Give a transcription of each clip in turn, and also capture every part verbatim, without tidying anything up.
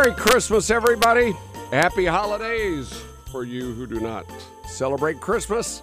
Merry Christmas, everybody. Happy holidays for you who do not celebrate Christmas.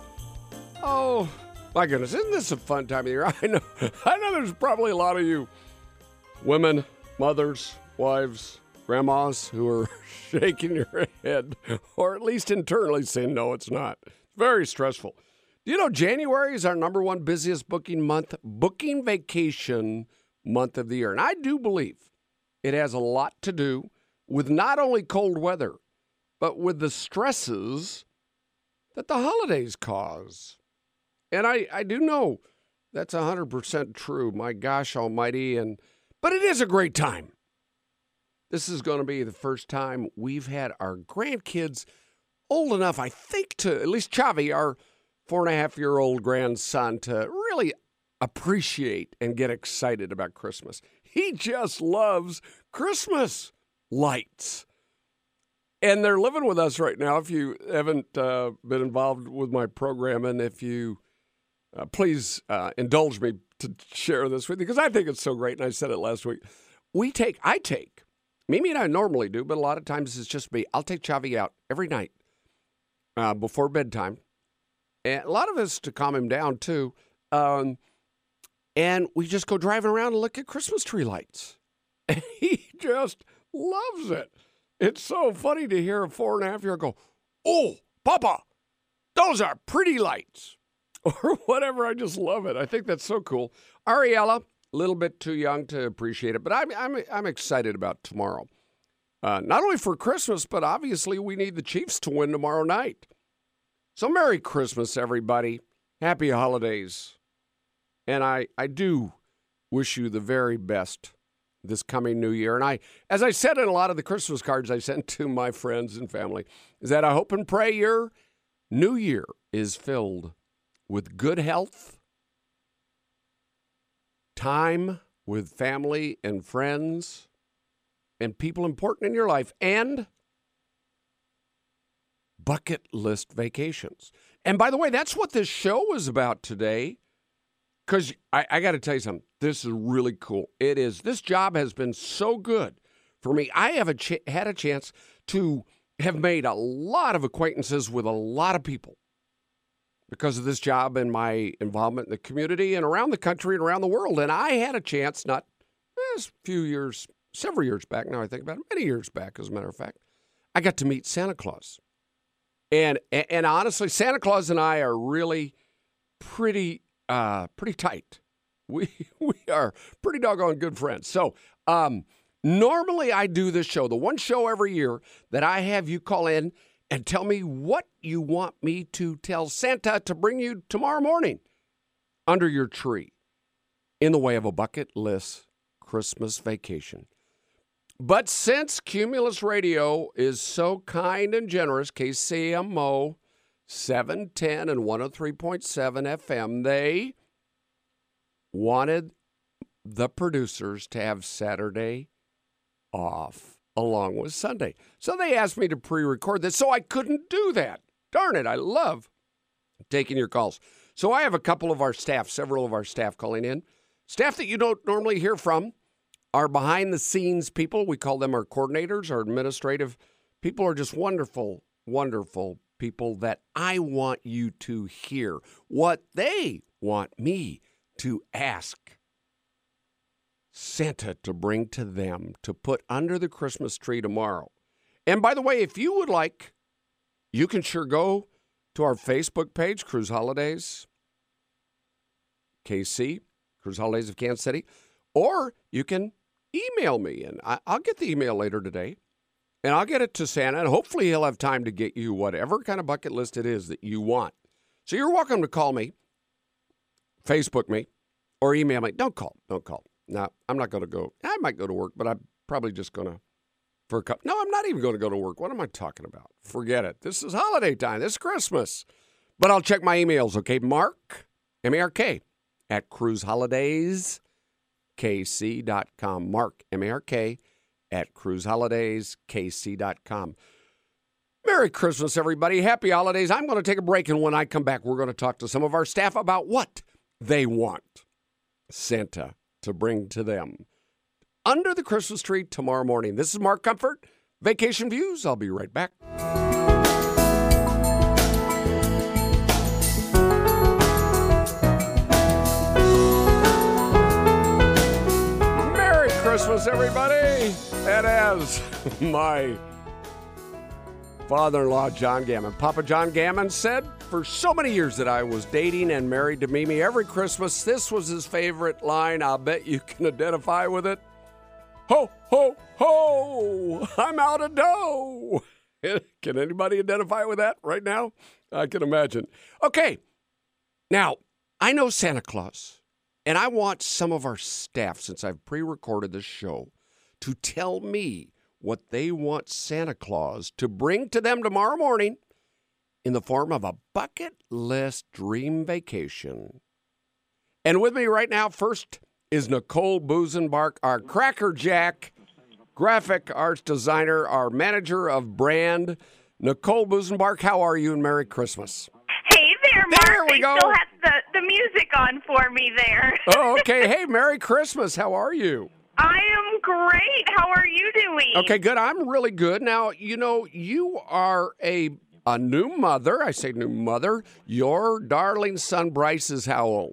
Oh, my goodness, isn't this a fun time of year? I know, I know there's probably a lot of you women, mothers, wives, grandmas who are shaking your head, or at least internally saying, no, it's not. It's very stressful. Do you know January is our number one busiest booking month, booking vacation month of the year? And I do believe it has a lot to do with not only cold weather, but with the stresses that the holidays cause. And I, I do know that's one hundred percent true. My gosh almighty. And but it is a great time. This is going to be the first time we've had our grandkids old enough, I think, to, at least Chavi, our four and a half year old grandson, to really appreciate and get excited about Christmas. He just loves Christmas lights. And they're living with us right now. If you haven't uh, been involved with my program, and if you, uh, please uh, indulge me to share this with you, because I think it's so great, and I said it last week. We take, I take, Mimi and I normally do, but a lot of times it's just me. I'll take Chavi out every night uh, before bedtime. And a lot of it's to calm him down, too. Um, and we just go driving around and look at Christmas tree lights. And he just loves it. It's so funny to hear a four and a half year old go, oh, Papa, those are pretty lights. Or whatever. I just love it. I think that's so cool. Ariella, a little bit too young to appreciate it, but I'm I'm I'm excited about tomorrow. Uh, not only for Christmas, but obviously we need the Chiefs to win tomorrow night. So Merry Christmas, everybody. Happy holidays. And I, I do wish you the very best this coming new year. And I, as I said in a lot of the Christmas cards I sent to my friends and family, is that I hope and pray your new year is filled with good health, time with family and friends and people important in your life, and bucket list vacations. And by the way, that's what this show is about today. Because I, I got to tell you something. This is really cool. It is. This job has been so good for me. I have a ch- had a chance to have made a lot of acquaintances with a lot of people because of this job and my involvement in the community and around the country and around the world. And I had a chance, not eh, a few years, several years back, now I think about it, many years back, as a matter of fact, I got to meet Santa Claus. And and honestly, Santa Claus and I are really pretty uh, pretty tight. We we are pretty doggone good friends. So um, normally I do this show, the one show every year that I have you call in and tell me what you want me to tell Santa to bring you tomorrow morning under your tree in the way of a bucket list Christmas vacation. But since Cumulus Radio is so kind and generous, K C M O seven ten and one oh three point seven F M, they wanted the producers to have Saturday off along with Sunday. So they asked me to pre-record this, so I couldn't do that. Darn it, I love taking your calls. So I have a couple of our staff, several of our staff calling in. Staff that you don't normally hear from. Our behind-the-scenes people, we call them our coordinators, our administrative people, are just wonderful, wonderful people that I want you to hear what they want me to ask Santa to bring to them to put under the Christmas tree tomorrow. And by the way, if you would like, you can sure go to our Facebook page, Cruise Holidays K C, Cruise Holidays of Kansas City, or you can email me, and I, I'll get the email later today, and I'll get it to Santa, and hopefully he'll have time to get you whatever kind of bucket list it is that you want. So you're welcome to call me, Facebook me, or email me. Don't call. Don't call. No, I'm not going to go. I might go to work, but I'm probably just going to, for a couple. No, I'm not even going to go to work. What am I talking about? Forget it. This is holiday time. This is Christmas. But I'll check my emails, okay? Mark, M A R K, at Cruise Holidays K C dot com. Mark, M A R K, at Cruise Holidays K C dot com. Merry Christmas, everybody. Happy holidays. I'm going to take a break, and when I come back, we're going to talk to some of our staff about what they want Santa to bring to them under the Christmas tree tomorrow morning. This is Mark Comfort, Vacation Views. I'll be right back. Merry Christmas, everybody. And as my father-in-law, John Gammon, Papa John Gammon said, for so many years that I was dating and married to Mimi, every Christmas, this was his favorite line. I'll bet you can identify with it. Ho, ho, ho, I'm out of dough. Can anybody identify with that right now? I can imagine. Okay, now, I know Santa Claus, and I want some of our staff, since I've pre-recorded this show, to tell me what they want Santa Claus to bring to them tomorrow morning in the form of a bucket list dream vacation. And with me right now, first is Nicole Busenbark, our Cracker Jack graphic arts designer, our manager of brand. Nicole Busenbark, how are you, and Merry Christmas. Hey there, Mark. There we I go. still have the, the music on for me there. Oh, okay. Hey, Merry Christmas. How are you? I am great. How are you doing? Okay, good. I'm really good. Now, you know, you are a a new mother. I say new mother. Your darling son, Bryce, is how old?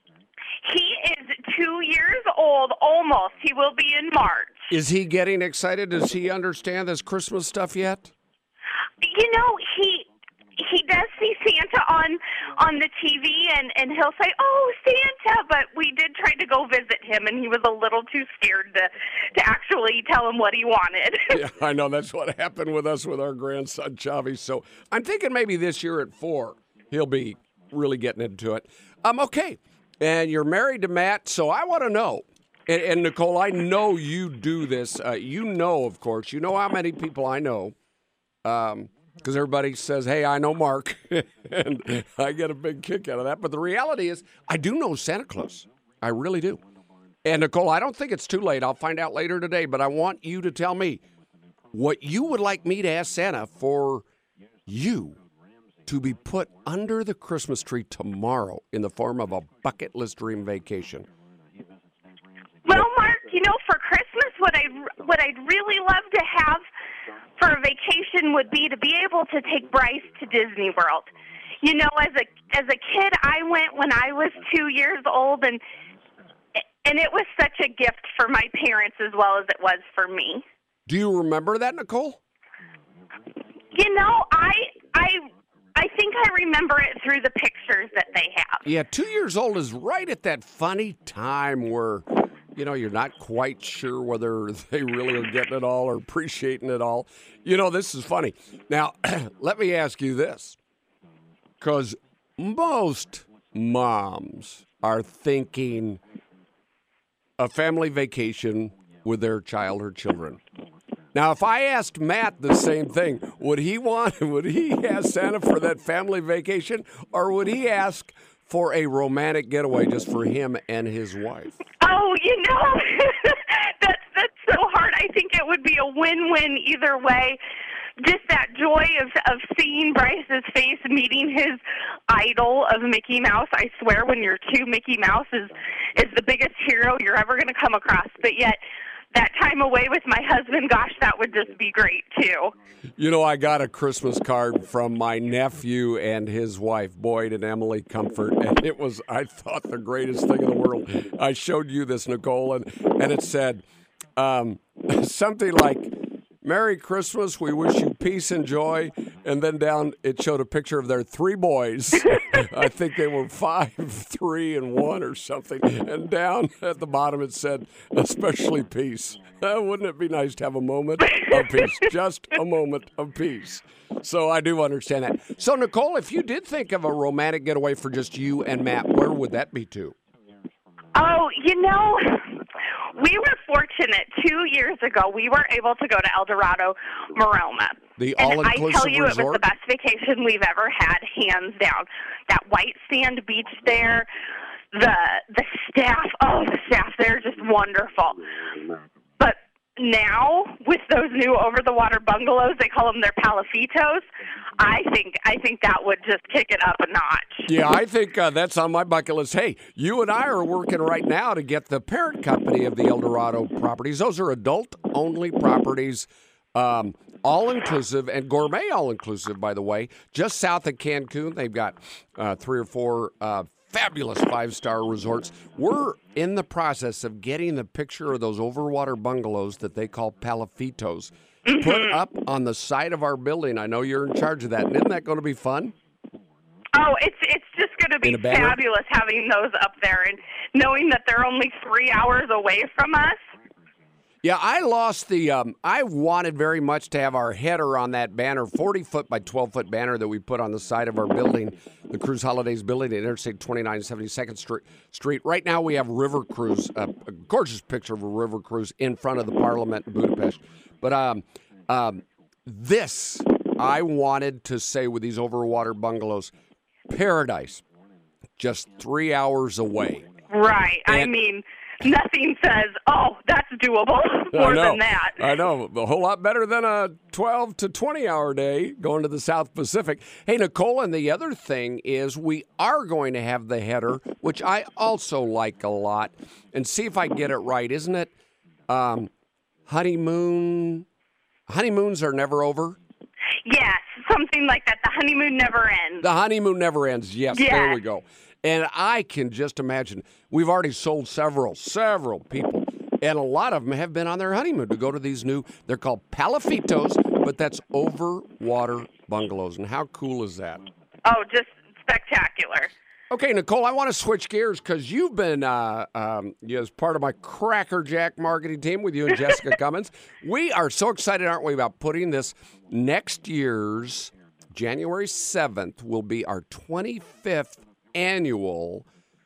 He is two years old, almost. He will be in March. Is he getting excited? Does he understand this Christmas stuff yet? You know, he he does see Santa on on the T V, and, and he'll say, oh, Santa, but we did try to go visit him, and he was a little too scared to, to actually tell him what he wanted. Yeah, I know. That's what happened with us with our grandson, Chavi. So I'm thinking maybe this year at four, he'll be really getting into it. Um, okay, and you're married to Matt, so I want to know, and, and Nicole, I know you do this. Uh, you know, of course, you know how many people I know, um, because everybody says, hey, I know Mark, and I get a big kick out of that. But the reality is, I do know Santa Claus. I really do. And, Nicole, I don't think it's too late. I'll find out later today, but I want you to tell me what you would like me to ask Santa for you to be put under the Christmas tree tomorrow in the form of a bucket list dream vacation. Well, Mark, you know, for Christmas, what I what I'd really love to have for a vacation would be to be able to take Bryce to Disney World. You know, as a as a kid, I went when I was two years old, and and it was such a gift for my parents as well as it was for me. Do you remember that, Nicole? You know, I I I think I remember it through the pictures that they have. Yeah, two years old is right at that funny time where, you know, you're not quite sure whether they really are getting it all or appreciating it all. You know, this is funny. Now, let me ask you this, because most moms are thinking a family vacation with their child or children. Now, if I asked Matt the same thing, would he want, would he ask Santa for that family vacation, or would he ask for a romantic getaway just for him and his wife? Oh, you know, that's that's so hard. I think it would be a win-win either way. Just that joy of of seeing Bryce's face, meeting his idol of Mickey Mouse. I swear, when you're two, Mickey Mouse is is the biggest hero you're ever going to come across. But yet, that time away with my husband, gosh, that would just be great, too. You know, I got a Christmas card from my nephew and his wife, Boyd and Emily Comfort, and it was, I thought, the greatest thing in the world. I showed you this, Nicole, and, and it said um, something like, Merry Christmas, we wish you peace and joy, and then down it showed a picture of their three boys. I think they were five, three, and one or something. And down at the bottom it said, especially peace. Uh, wouldn't it be nice to have a moment of peace? Just a moment of peace. So I do understand that. So, Nicole, if you did think of a romantic getaway for just you and Matt, where would that be to? Oh, you know, we were fortunate two years ago. We were able to go to El Dorado, Maroma. The and all-inclusive I tell you, resort? It was the best vacation we've ever had, hands down. That white sand beach there, the the staff, oh, the staff there, just wonderful. But now with those new over-the-water bungalows, they call them their palafitos. I think I think that would just kick it up a notch. Yeah, I think uh, that's on my bucket list. Hey, you and I are working right now to get the parent company of the El Dorado properties. Those are adult-only properties, um, all-inclusive and gourmet all-inclusive, by the way. Just south of Cancun, they've got uh, three or four uh, fabulous five-star resorts. We're in the process of getting the picture of those overwater bungalows that they call palafitos put up on the side of our building. I know you're in charge of that. And isn't that going to be fun? Oh, it's it's just going to be fabulous having those up there and knowing that they're only three hours away from us. Yeah, I lost the, um, I wanted very much to have our header on that banner, forty-foot by twelve-foot banner that we put on the side of our building, the Cruise Holidays building at Interstate twenty-nine, seventy-second Street. Right now we have River Cruise, uh, a gorgeous picture of a river cruise in front of the Parliament in Budapest. But um, um, this, I wanted to say with these overwater bungalows, paradise, just three hours away. Right. And I mean, nothing says, oh, that's doable more than that. I know. A whole lot better than a twelve to twenty hour day going to the South Pacific. Hey, Nicole, and the other thing is we are going to have the header, which I also like a lot. And see if I get it right. Isn't it um, honeymoon? Honeymoons are never over? Yes, something like that. The honeymoon never ends. The honeymoon never ends. Yes, yes. There we go. And I can just imagine, we've already sold several, several people, and a lot of them have been on their honeymoon to go to these new, they're called palafitos, but that's over water bungalows. And how cool is that? Oh, just spectacular. Okay, Nicole, I want to switch gears because you've been, uh, um, as part of my Cracker Jack marketing team with you and Jessica Cummins. We are so excited, aren't we, about putting this next year's January seventh will be our twenty-fifth annual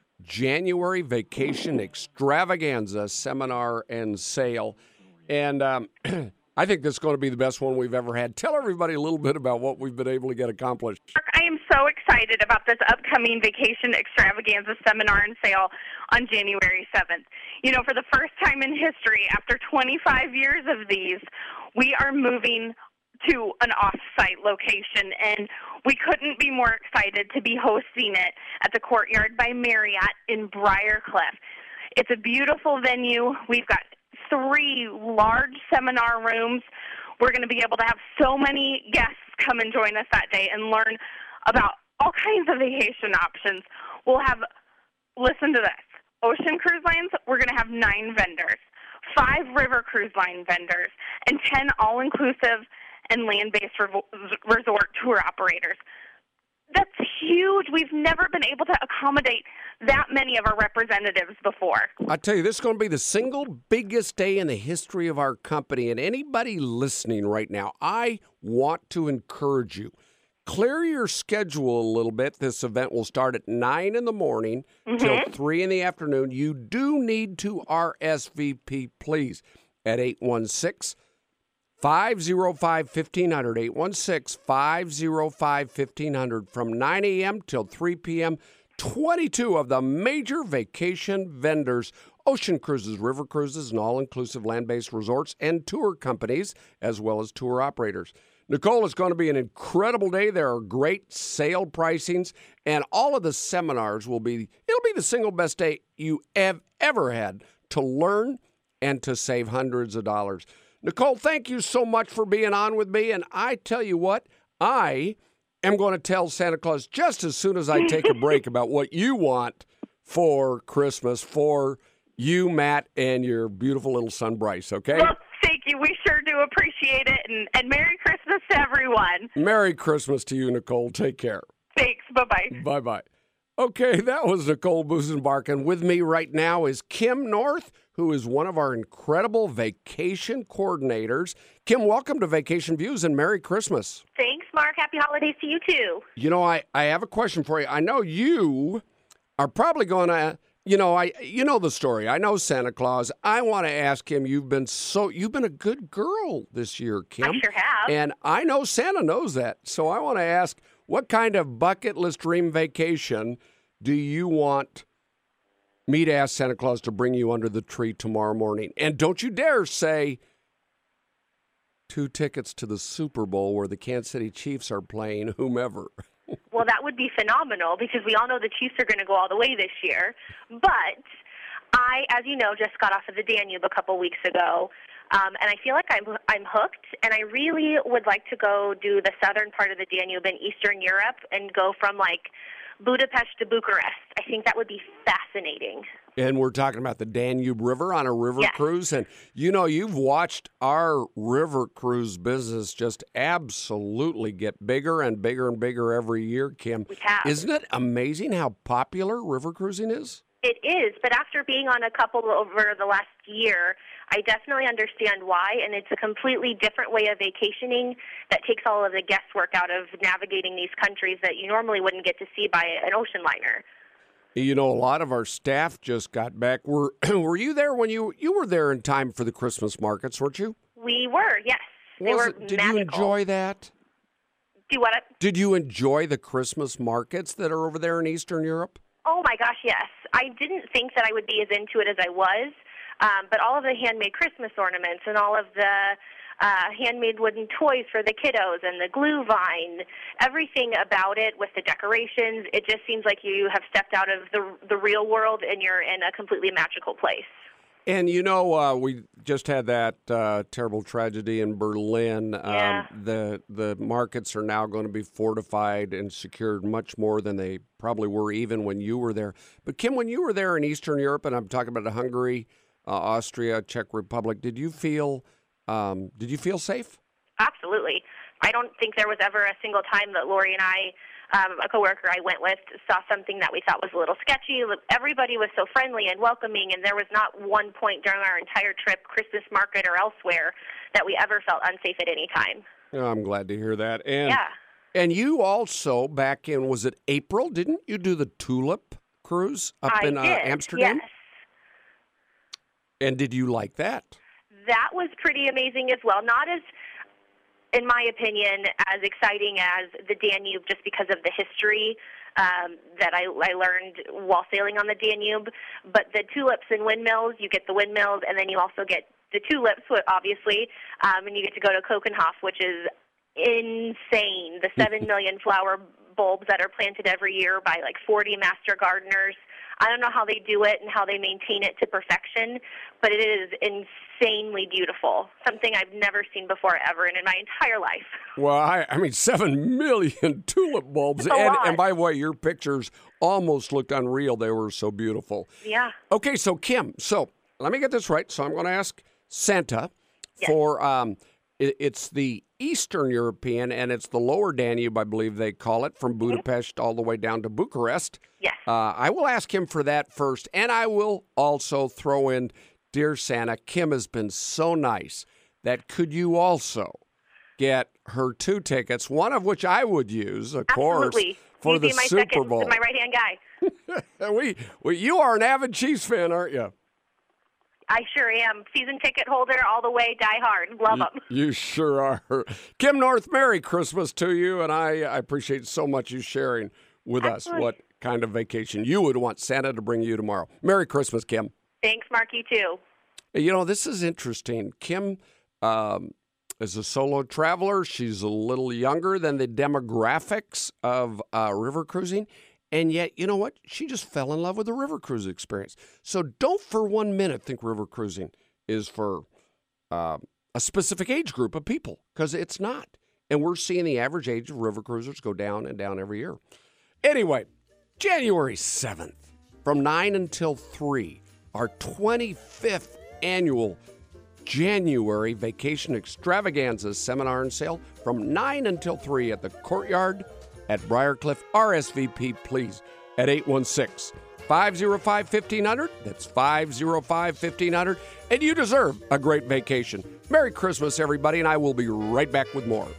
January Vacation Extravaganza seminar and sale. And um, I think this is going to be the best one we've ever had. Tell everybody a little bit about what we've been able to get accomplished. I am so excited about this upcoming Vacation Extravaganza seminar and sale on January seventh. You know, for the first time in history, after twenty-five years of these, we are moving to an off-site location, and we couldn't be more excited to be hosting it at the Courtyard by Marriott in Briarcliff. It's a beautiful venue. We've got three large seminar rooms. We're going to be able to have so many guests come and join us that day and learn about all kinds of vacation options. We'll have, listen to this, Ocean Cruise Lines, we're going to have nine vendors, five River Cruise Line vendors, and ten all-inclusive and land-based resort tour operators. That's huge. We've never been able to accommodate that many of our representatives before. I tell you, this is going to be the single biggest day in the history of our company. And anybody listening right now, I want to encourage you. Clear your schedule a little bit. This event will start at nine in the morning mm-hmm. till three in the afternoon. You do need to R S V P, please, at eight one six, five oh five, fifteen hundred, eight one six, five oh five, fifteen hundred. From nine a.m. till three p.m., twenty-two of the major vacation vendors, Ocean Cruises, River Cruises, and all-inclusive land-based resorts and tour companies, as well as tour operators. Nicole, it's going to be an incredible day. There are great sale pricings, and all of the seminars will be, it'll be the single best day you have ever had to learn and to save hundreds of dollars. Nicole, thank you so much for being on with me, and I tell you what, I am going to tell Santa Claus just as soon as I take a break about what you want for Christmas for you, Matt, and your beautiful little son, Bryce, okay? Well, thank you. We sure do appreciate it, and, and Merry Christmas to everyone. Merry Christmas to you, Nicole. Take care. Thanks. Bye-bye. Bye-bye. Okay, that was Nicole Busenbark, and with me right now is Kim North, who is one of our incredible vacation coordinators. Kim, welcome to Vacation Views, and Merry Christmas. Thanks, Mark. Happy holidays to you, too. You know, I, I have a question for you. I know you are probably going to, you know, I you know the story. I know Santa Claus. I want to ask him, you've been so, you've been a good girl this year, Kim. I sure have. And I know Santa knows that. So I want to ask, what kind of bucket list dream vacation do you want me to ask Santa Claus to bring you under the tree tomorrow morning? And don't you dare say two tickets to the Super Bowl where the Kansas City Chiefs are playing whomever. Well, that would be phenomenal because we all know the Chiefs are going to go all the way this year. But I, as you know, just got off of the Danube a couple weeks ago, um, and I feel like I'm I'm hooked, and I really would like to go do the southern part of the Danube in Eastern Europe and go from, like, Budapest to Bucharest. I think that would be fascinating. And we're talking about the Danube River on a river Yes. cruise. And, you know, you've watched our river cruise business just absolutely get bigger and bigger and bigger every year, Kim. We have. Isn't it amazing how popular river cruising is? It is, but after being on a couple over the last year, I definitely understand why, and it's a completely different way of vacationing that takes all of the guesswork out of navigating these countries that you normally wouldn't get to see by an ocean liner. You know, a lot of our staff just got back. Were were you there when you you were there in time for the Christmas markets, weren't you? We were, yes. They Was were it- did magical. you enjoy that? Do what? Did you enjoy the Christmas markets that are over there in Eastern Europe? Oh my gosh, yes. I didn't think that I would be as into it as I was, um, but all of the handmade Christmas ornaments and all of the uh, handmade wooden toys for the kiddos and the glue vine, everything about it with the decorations, it just seems like you have stepped out of the the real world and you're in a completely magical place. And, you know, uh, we just had that uh, terrible tragedy in Berlin. Yeah. Um, the the markets are now going to be fortified and secured much more than they probably were even when you were there. But, Kim, when you were there in Eastern Europe, and I'm talking about Hungary, uh, Austria, Czech Republic, did you feel um, did you feel safe? Absolutely. I don't think there was ever a single time that Lori and I, um, a coworker I went with, saw something that we thought was a little sketchy. Everybody was so friendly and welcoming, and there was not one point during our entire trip, Christmas market or elsewhere, that we ever felt unsafe at any time. Oh, I'm glad to hear that. And Yeah. and you also, back in, was it April, didn't you do the Tulip cruise up I in uh, did, Amsterdam? yes. And did you like that? That was pretty amazing as well. Not as, in my opinion, as exciting as the Danube just because of the history um, that I, I learned while sailing on the Danube. But the tulips and windmills, you get the windmills, and then you also get the tulips, obviously, um, and you get to go to Kokenhof, which is insane. The seven million flower bulbs that are planted every year by like forty master gardeners. I don't know how they do it and how they maintain it to perfection, but it is insanely beautiful. Something I've never seen before ever and in my entire life. Well, I, I mean, seven million tulip bulbs. It's a And, lot. and by the way, your pictures almost looked unreal. They were so beautiful. Yeah. Okay, so Kim, so let me get this right. So I'm going to ask Santa Yes. for, um, it, it's the Eastern European, and it's the Lower Danube, I believe they call it, from Budapest all the way down to Bucharest. Yes. Uh, I will ask him for that first, and I will also throw in, Dear Santa, Kim has been so nice that could you also get her two tickets, one of which I would use, of Absolutely. course, for You'd the be my Super second, Bowl. my right-hand guy. we, we, you are an avid Chiefs fan, aren't you? I sure am. Season ticket holder all the way, die hard. Love them. You sure are. Kim North, Merry Christmas to you, and I, I appreciate so much you sharing with Absolutely. us what kind of vacation you would want Santa to bring you tomorrow. Merry Christmas, Kim. Thanks, Mark. You too. You know, this is interesting. Kim um, is a solo traveler. She's a little younger than the demographics of uh, river cruising. And yet, you know what? She just fell in love with the river cruise experience. So don't for one minute think river cruising is for uh, a specific age group of people, because it's not. And we're seeing the average age of river cruisers go down and down every year. Anyway, January seventh, from nine until three, our twenty-fifth annual January Vacation Extravaganza Seminar and Sale from nine until three at the Courtyard at Briarcliff. R S V P, please, at eight one six, five oh five, fifteen hundred. That's five oh five, fifteen hundred. And you deserve a great vacation. Merry Christmas, everybody, and I will be right back with more.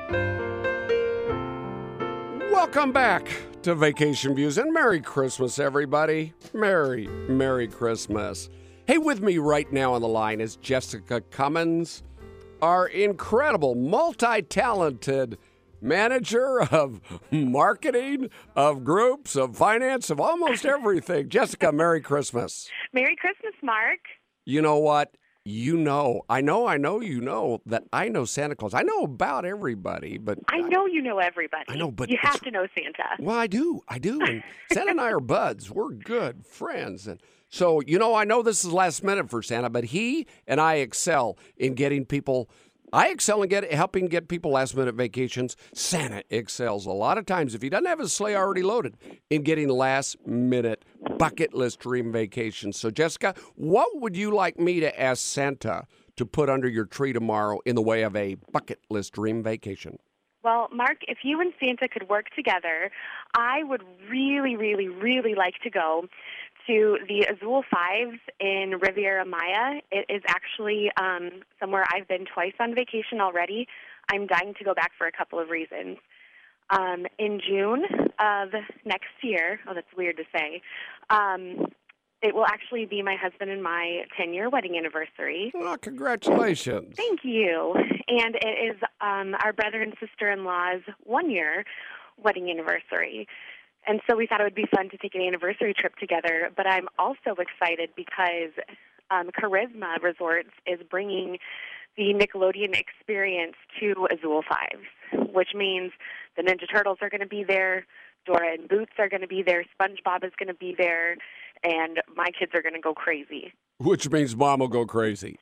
Welcome back to Vacation Views, and Merry Christmas, everybody. Merry, Merry Christmas. Hey, with me right now on the line is Jessica Cummins, our incredible, multi-talented manager of marketing, of groups, of finance, of almost everything. Jessica, Merry Christmas. Merry Christmas, Mark. You know what? You know, I know, I know you know that I know Santa Claus. I know about everybody, but... I know you know everybody. I know, but... You have to know Santa. Well, I do. I do. And Santa and I are buds. We're good friends. And so, you know, I know this is last minute for Santa, but he and I excel in getting people... I excel in get, helping get people last-minute vacations. Santa excels a lot of times, if he doesn't have his sleigh already loaded, in getting last-minute bucket list dream vacations. So, Jessica, what would you like me to ask Santa to put under your tree tomorrow in the way of a bucket list dream vacation? Well, Mark, if you and Santa could work together, I would really, really, really like to go to the Azul Fives in Riviera Maya. It is actually um, somewhere I've been twice on vacation already. I'm dying to go back for a couple of reasons. Um, in June of next year, oh, that's weird to say, um, it will actually be my husband and my ten-year wedding anniversary. Well, congratulations. Thank you. And it is um, our brother and sister-in-law's one-year wedding anniversary. And so we thought it would be fun to take an anniversary trip together. But I'm also excited because um, Charisma Resorts is bringing the Nickelodeon experience to Azul Fives, which means the Ninja Turtles are going to be there, Dora and Boots are going to be there, SpongeBob is going to be there, and my kids are going to go crazy. Which means Mom will go crazy.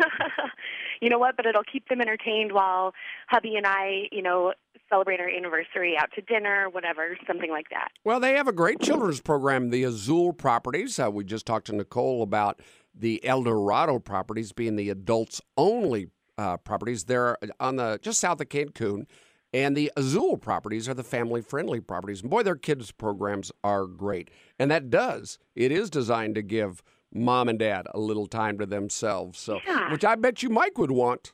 You know what? But it'll keep them entertained while hubby and I, you know, celebrate our anniversary out to dinner, whatever, something like that. Well, they have a great children's program, the Azul properties. Uh, we just talked to Nicole about the El Dorado properties being the adults-only uh, properties. They're on the just south of Cancun. And the Azul properties are the family-friendly properties. And boy, their kids' programs are great. And that does. It is designed to give Mom and Dad a little time to themselves, so Yeah. which I bet you Mike would want.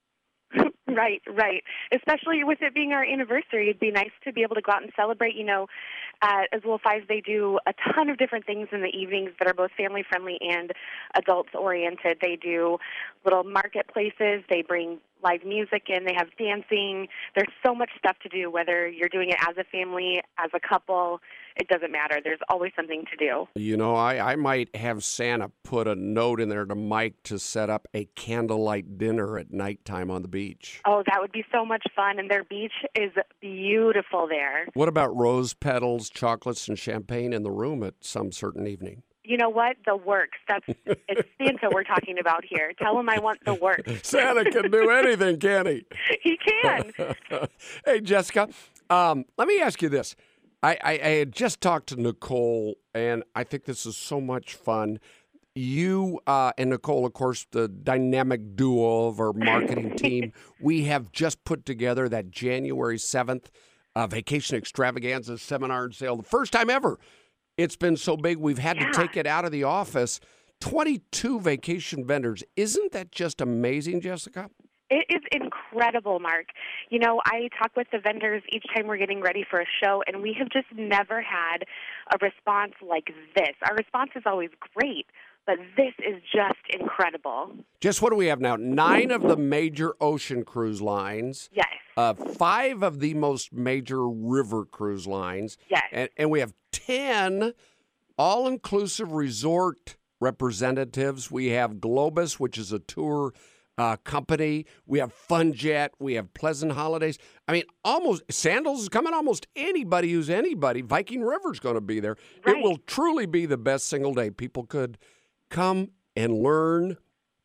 Right, right. Especially with it being our anniversary, it'd be nice to be able to go out and celebrate. You know, at Azul Fives, they do a ton of different things in the evenings that are both family-friendly and adults-oriented. They do little marketplaces. They bring live music in. They have dancing. There's so much stuff to do, whether you're doing it as a family, as a couple. It doesn't matter. There's always something to do. You know, I, I might have Santa put a note in there to Mike to set up a candlelight dinner at nighttime on the beach. Oh, that would be so much fun, and their beach is beautiful there. What about rose petals, chocolates, and champagne in the room at some certain evening? You know what? The works. That's it's Santa we're talking about here. Tell him I want the works. Santa can do anything, can he? He can. Hey, Jessica, um, let me ask you this. I, I, I had just talked to Nicole, and I think this is so much fun. You uh, and Nicole, of course, the dynamic duo of our marketing team, we have just put together that January seventh uh, Vacation Extravaganza seminar and sale. The first time ever. It's been so big, we've had Yeah. to take it out of the office. twenty-two vacation vendors. Isn't that just amazing, Jessica? It is incredible, Mark. You know, I talk with the vendors each time we're getting ready for a show, and we have just never had a response like this. Our response is always great, but this is just incredible. Just what do we have now? Nine of the major ocean cruise lines. Yes. Uh, five of the most major river cruise lines. Yes. And, and we have ten all-inclusive resort representatives. We have Globus, which is a tour uh, company. We have FunJet. We have Pleasant Holidays. I mean, almost Sandals is coming. Almost anybody who's anybody. Viking River's going to be there. Right. It will truly be the best single day. People could come and learn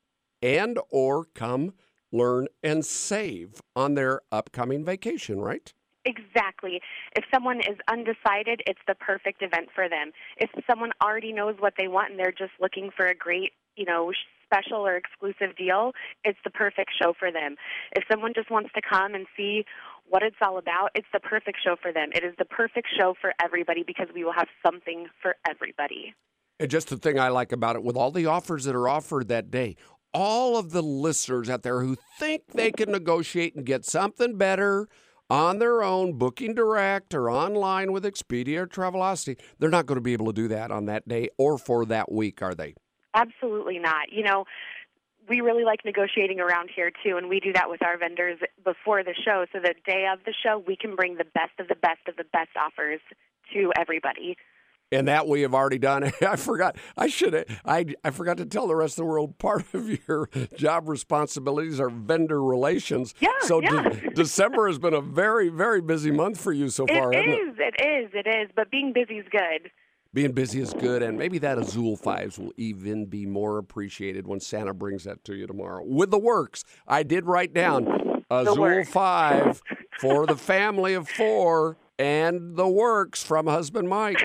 and or come learn and save on their upcoming vacation, right? Exactly. If someone is undecided, it's the perfect event for them. If someone already knows what they want and they're just looking for a great, you know, special or exclusive deal, it's the perfect show for them. If someone just wants to come and see what it's all about, it's the perfect show for them. It is the perfect show for everybody because we will have something for everybody. And just the thing I like about it, with all the offers that are offered that day, all of the listeners out there who think they can negotiate and get something better on their own, booking direct or online with Expedia or Travelocity, they're not going to be able to do that on that day or for that week, are they? Absolutely not. You know, we really like negotiating around here, too, and we do that with our vendors before the show. So the day of the show, we can bring the best of the best of the best offers to everybody. And that we have already done. I forgot. I should have. I I forgot to tell the rest of the world. Part of your job responsibilities are vendor relations. Yeah. So yeah. De- December has been a very, very busy month for you so far. It hasn't is. It? it is. It is. But being busy is good. Being busy is good, and maybe that Azul Fives will even be more appreciated when Santa brings that to you tomorrow. With the works, I did write down Azul Five for the family of four and the works from husband Mike.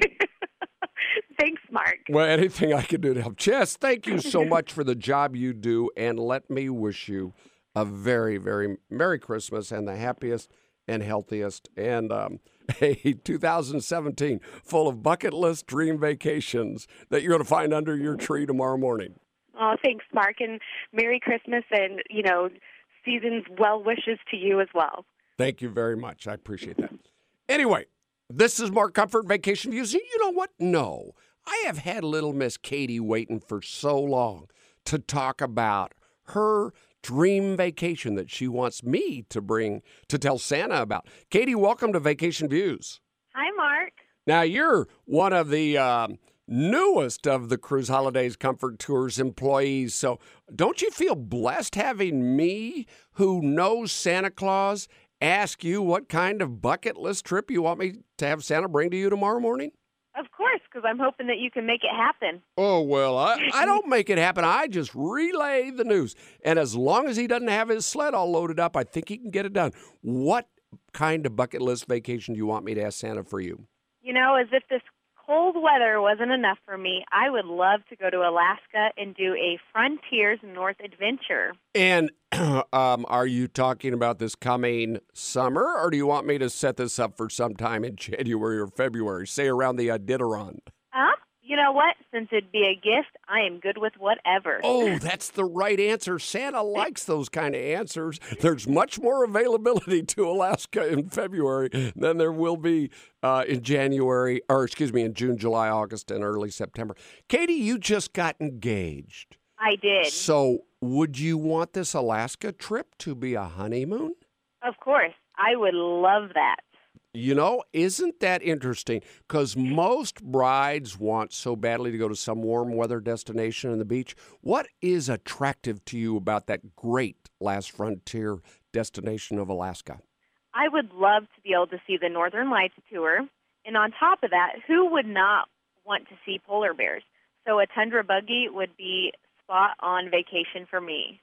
Thanks, Mark. Well, anything I can do to help. Jess, thank you so much for the job you do, and let me wish you a very, very Merry Christmas and the happiest and healthiest and um, a two thousand seventeen full of bucket list dream vacations that you're going to find under your tree tomorrow morning. Oh, thanks, Mark, and Merry Christmas and, you know, season's well wishes to you as well. Thank you very much. I appreciate that. Anyway, this is Mark Comfort, Vacation Views. You know what? No. I have had little Miss Katie waiting for so long to talk about her dream vacation that she wants me to bring to tell Santa about. Katie, welcome to Vacation Views. Hi, Mark. Now, you're one of the um, newest of the Cruise Holidays Comfort Tours employees, so don't you feel blessed having me, who knows Santa Claus, ask you what kind of bucket list trip you want me to have Santa bring to you tomorrow morning? Of course, because I'm hoping that you can make it happen. Oh, well, I, I don't make it happen. I just relay the news. And as long as he doesn't have his sled all loaded up, I think he can get it done. What kind of bucket list vacation do you want me to ask Santa for you? You know, as if this cold weather wasn't enough for me, I would love to go to Alaska and do a Frontiers North adventure. And um, are you talking about this coming summer, or do you want me to set this up for sometime in January or February, say around the Iditarod? Huh? You know what? Since it'd be a gift, I am good with whatever. Oh, that's the right answer. Santa likes those kind of answers. There's much more availability to Alaska in February than there will be uh, in January, or excuse me, in June, July, August, and early September. Katie, you just got engaged. I did. So would you want this Alaska trip to be a honeymoon? Of course. I would love that. You know, isn't that interesting? Because most brides want so badly to go to some warm weather destination on the beach. What is attractive to you about that great last frontier destination of Alaska? I would love to be able to see the Northern Lights tour. And on top of that, who would not want to see polar bears? So a tundra buggy would be spot on vacation for me.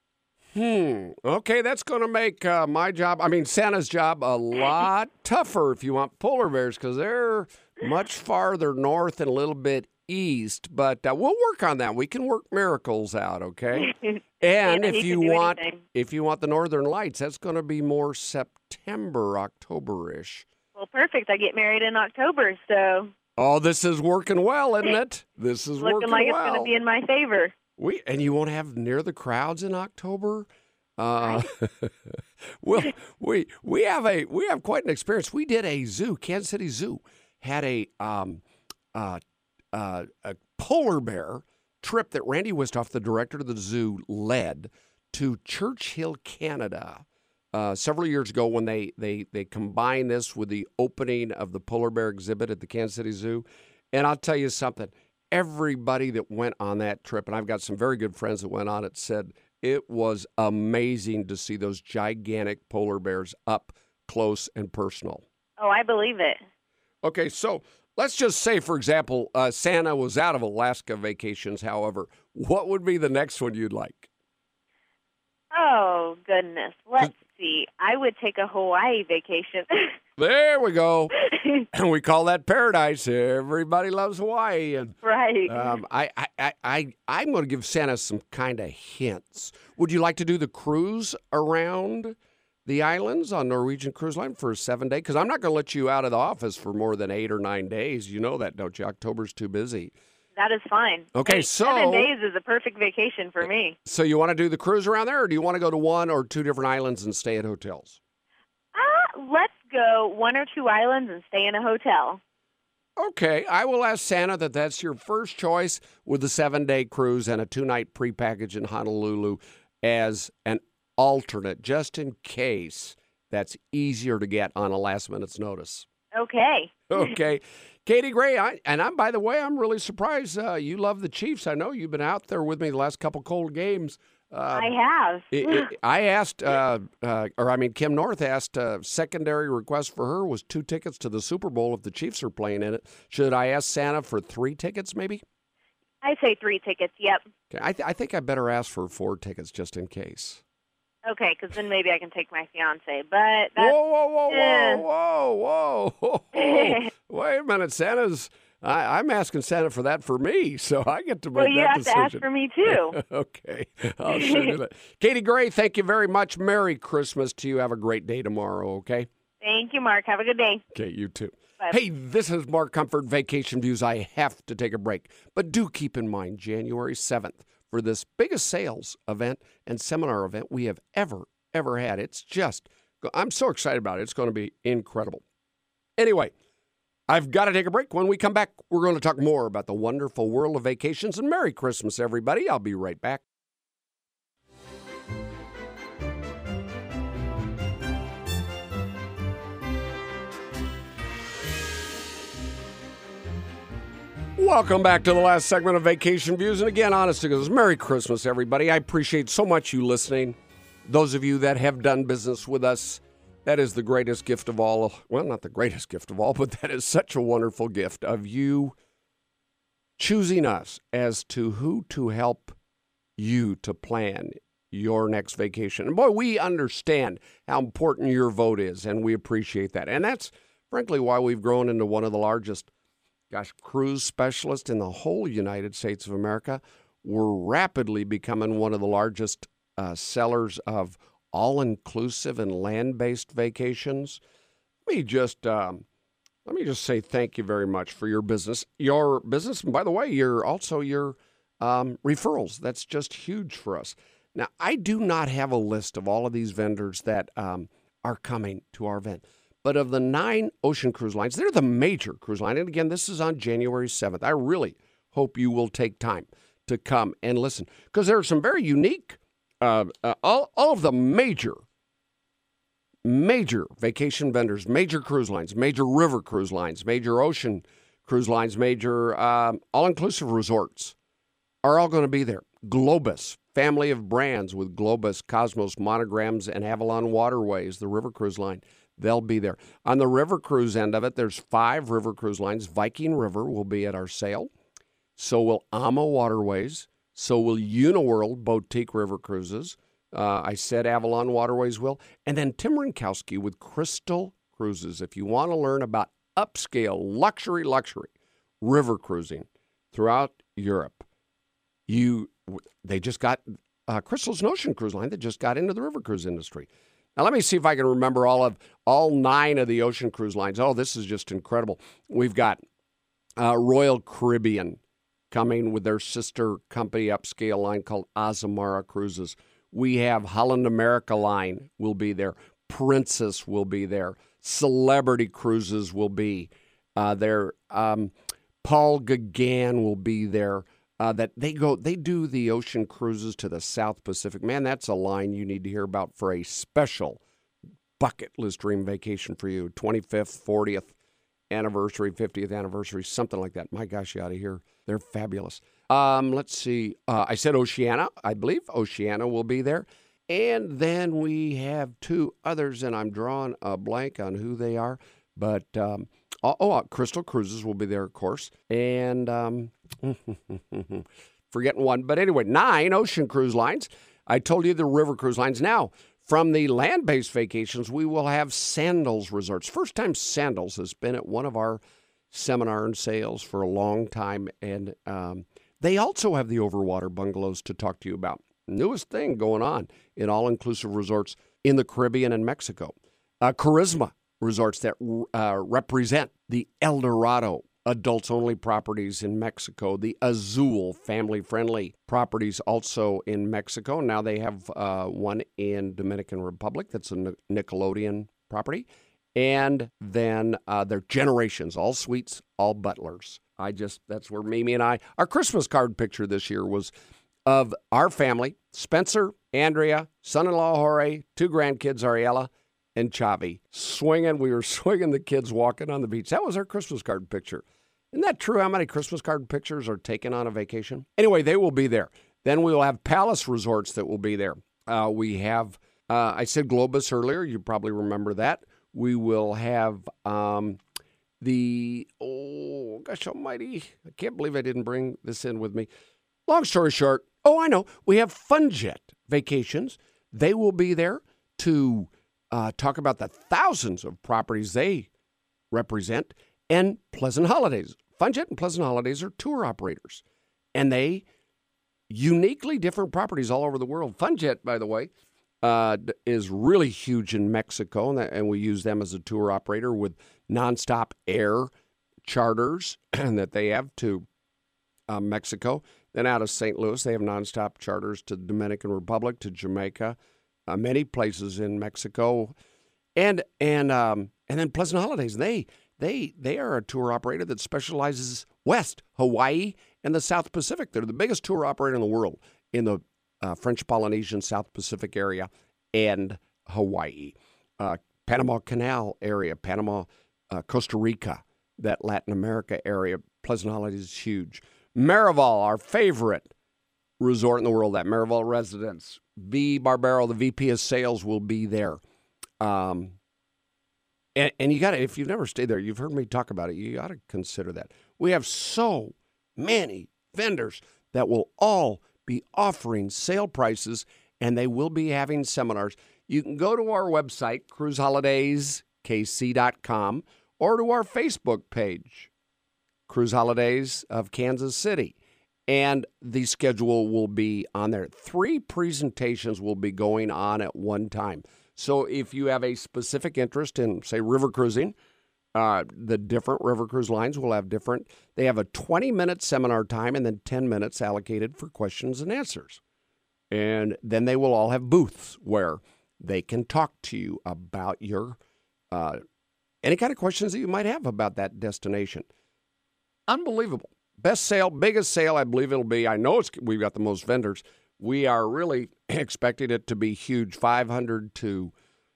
Hmm. Okay, that's going to make uh, my job, I mean, Santa's job, a lot tougher if you want polar bears, because they're much farther north and a little bit east. But uh, we'll work on that. We can work miracles out, okay? And Yeah, if he you can do want, anything. if you want the Northern Lights, that's going to be more September, October-ish. Well, perfect. I get married in October, so Oh, this is working well, isn't it? This is looking working like well. it's going to be in my favor. We and you won't have near the crowds in October. Uh, well, we we have a we have quite an experience. We did a zoo, Kansas City Zoo, had a um uh, uh a polar bear trip that Randy Wistoff, the director of the zoo, led to Churchill, Canada, uh, several years ago when they they they combined this with the opening of the polar bear exhibit at the Kansas City Zoo. And I'll tell you something. Everybody that went on that trip, and I've got some very good friends that went on it, said it was amazing to see those gigantic polar bears up close and personal. Oh, I believe it. Okay, so let's just say, for example, uh, Santa was out of Alaska vacations, however. What would be the next one you'd like? Oh, goodness. Let's see. I would take a Hawaii vacation. There we go. And we call that paradise. Everybody loves Hawaii. And Right. um, I, I, I, I, I'm going to give Santa some kind of hints. Would you like to do the cruise around the islands on Norwegian Cruise Line for a seven day? Because I'm not going to let you out of the office for more than eight or nine days. You know that, don't you? October's too busy. That is fine. Okay, Hey, so seven days is a perfect vacation for me. So you want to do the cruise around there, or do you want to go to one or two different islands and stay at hotels? Uh, let's go one or two islands and stay in a hotel. Okay, I will ask Santa that that's your first choice with the seven-day cruise and a two-night prepackage in Honolulu as an alternate, just in case that's easier to get on a last minute's notice. Okay. Okay. Katie Gray, I, and I'm, by the way, I'm really surprised uh, you love the Chiefs. I know you've been out there with me the last couple cold games. Uh, I have. it, it, I asked, uh, uh, or I mean, Kim North asked, uh, secondary request for her was two tickets to the Super Bowl if the Chiefs are playing in it. Should I ask Santa for three tickets, maybe? I say three tickets, yep. Okay, I, th- I think I better ask for four tickets just in case. Okay, because then maybe I can take my fiance. But that's, Whoa, whoa, whoa, eh. whoa, whoa, whoa, whoa. Wait a minute, Santa's, I, I'm asking Santa for that for me, so I get to make well, you that have decision. to ask for me too. Okay, I'll sure do that. Katie Gray, thank you very much. Merry Christmas to you. Have a great day tomorrow, okay? Thank you, Mark. Have a good day. Okay, you too. Bye. Hey, this is Mark Comfort, Vacation Views. I have to take a break, but do keep in mind January seventh for this biggest sales event and seminar event we have ever, ever had. It's just, I'm so excited about it. It's going to be incredible. Anyway, I've got to take a break. When we come back, we're going to talk more about the wonderful world of vacations. And Merry Christmas, everybody. I'll be right back. Welcome back to the last segment of Vacation Views. And again, honest to goodness, Merry Christmas, everybody. I appreciate so much you listening. Those of you that have done business with us, that is the greatest gift of all. Well, not the greatest gift of all, but that is such a wonderful gift of you choosing us as to who to help you to plan your next vacation. And boy, we understand how important your vote is, and we appreciate that. And that's frankly why we've grown into one of the largest, gosh, cruise specialists in the whole United States of America. We're rapidly becoming one of the largest uh, sellers of all-inclusive and land-based vacations. Let me just um, let me just say thank you very much for your business. Your business, and by the way, you're also your um, referrals. That's just huge for us. Now, I do not have a list of all of these vendors that um, are coming to our event. But of the nine ocean cruise lines, they're the major cruise line. And again, this is on January seventh. I really hope you will take time to come and listen, because there are some very unique, uh, uh, all, all of the major, major vacation vendors, major cruise lines, major river cruise lines, major ocean cruise lines, major um, all-inclusive resorts are all going to be there. Globus, family of brands with Globus, Cosmos, Monograms, and Avalon Waterways, the river cruise line. They'll be there. On the river cruise end of it, there's five river cruise lines. Viking River will be at our sale. So will Ama Waterways. So will Uniworld Boutique River Cruises. Uh, I said Avalon Waterways will. And then Tim Rinkowski with Crystal Cruises. If you want to learn about upscale, luxury, luxury river cruising throughout Europe, you they just got uh, Crystal's an ocean cruise line that just got into the river cruise industry. Now, let me see if I can remember all of all nine of the ocean cruise lines. Oh, this is just incredible. We've got uh, Royal Caribbean coming with their sister company upscale line called Azamara Cruises. We have Holland America Line will be there. Princess will be there. Celebrity Cruises will be uh, there. Um, Paul Gauguin will be there. Uh, that they go, they do the ocean cruises to the South Pacific. Man, that's a line you need to hear about for a special bucket list dream vacation for you. twenty-fifth, fortieth anniversary, fiftieth anniversary, something like that. My gosh, you ought to hear. They're fabulous. Um, let's see. Uh, I said Oceania. I believe Oceania will be there. And then we have two others, and I'm drawing a blank on who they are. But, um, oh, oh, Crystal Cruises will be there, of course. And um, forgetting one. But anyway, nine ocean cruise lines. I told you the river cruise lines. Now, from the land-based vacations, we will have Sandals Resorts. First time Sandals has been at one of our seminar and sales for a long time. And um, they also have the overwater bungalows to talk to you about. Newest thing going on in all-inclusive resorts in the Caribbean and Mexico. Uh, Charisma Resorts that uh, represent the El Dorado adults-only properties in Mexico. The Azul family-friendly properties also in Mexico. Now they have uh, one in Dominican Republic that's a Nickelodeon property. And then uh, they're Generations, all suites, all butlers. I just, that's where Mimi and I, our Christmas card picture this year was of our family, Spencer, Andrea, son-in-law Jorge, two grandkids, Ariella, and Chavi, swinging. We were swinging the kids walking on the beach. That was our Christmas card picture. Isn't that true? How many Christmas card pictures are taken on a vacation? Anyway, they will be there. Then we will have Palace Resorts that will be there. Uh, we have, uh, I said Globus earlier. You probably remember that. We will have um, the, oh, gosh almighty. I can't believe I didn't bring this in with me. Long story short, oh, I know. We have FunJet Vacations. They will be there to uh, talk about the thousands of properties they represent, and Pleasant Holidays. FunJet and Pleasant Holidays are tour operators, and they uniquely different properties all over the world. FunJet, by the way, uh, is really huge in Mexico, and, that, and we use them as a tour operator with nonstop air charters that they have to uh, Mexico. Then out of Saint Louis, they have nonstop charters to the Dominican Republic, to Jamaica, uh, many places in Mexico, and and um, and then Pleasant Holidays. They they they are a tour operator that specializes west, Hawaii, and the South Pacific. They're the biggest tour operator in the world in the uh, French Polynesian South Pacific area and Hawaii, uh, Panama Canal area, Panama, uh, Costa Rica, that Latin America area. Pleasant Holidays is huge. Marival, our favorite resort in the world, that Marival Residence. V. Barbero, the V P of Sales, will be there. Um, and, and you got to, if you've never stayed there, you've heard me talk about it, you got to consider that. We have so many vendors that will all be offering sale prices, and they will be having seminars. You can go to our website, cruise holidays k c dot com, or to our Facebook page, Cruise Holidays of Kansas City, and the schedule will be on there. Three presentations will be going on at one time. So if you have a specific interest in, say, river cruising, uh, the different river cruise lines will have different. They have a twenty-minute seminar time and then ten minutes allocated for questions and answers. And then they will all have booths where they can talk to you about your uh, any kind of questions that you might have about that destination. Unbelievable. Best sale, biggest sale, I believe it'll be. I know it's we've got the most vendors. We are really expecting it to be huge, five hundred to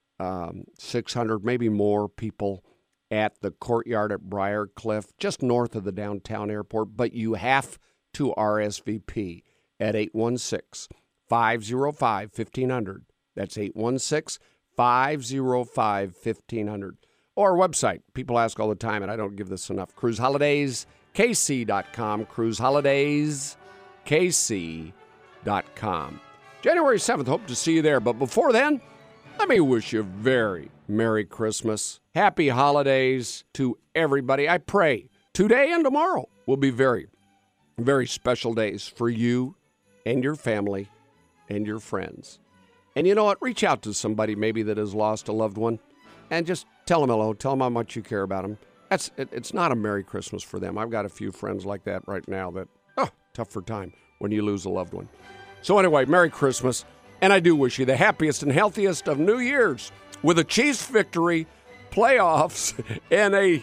um, six hundred, maybe more people at the courtyard at Briar Cliff, just north of the downtown airport. But you have to R S V P at eight one six, five oh five, fifteen hundred. That's eight one six, five oh five, fifteen hundred. Or our website. People ask all the time, and I don't give this enough. Cruise Holidays K C dot com, Cruise Holidays K C dot com. January seventh, hope to see you there. But before then, let me wish you a very Merry Christmas. Happy holidays to everybody. I pray today and tomorrow will be very, very special days for you and your family and your friends. And you know what? Reach out to somebody maybe that has lost a loved one and just tell them hello. Tell them how much you care about them. That's it, it's not a Merry Christmas for them. I've got a few friends like that right now that, oh, tough for time when you lose a loved one. So anyway, Merry Christmas. And I do wish you the happiest and healthiest of New Year's with a Chiefs victory, playoffs, and a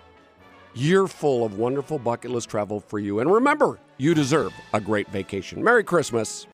year full of wonderful bucket list travel for you. And remember, you deserve a great vacation. Merry Christmas.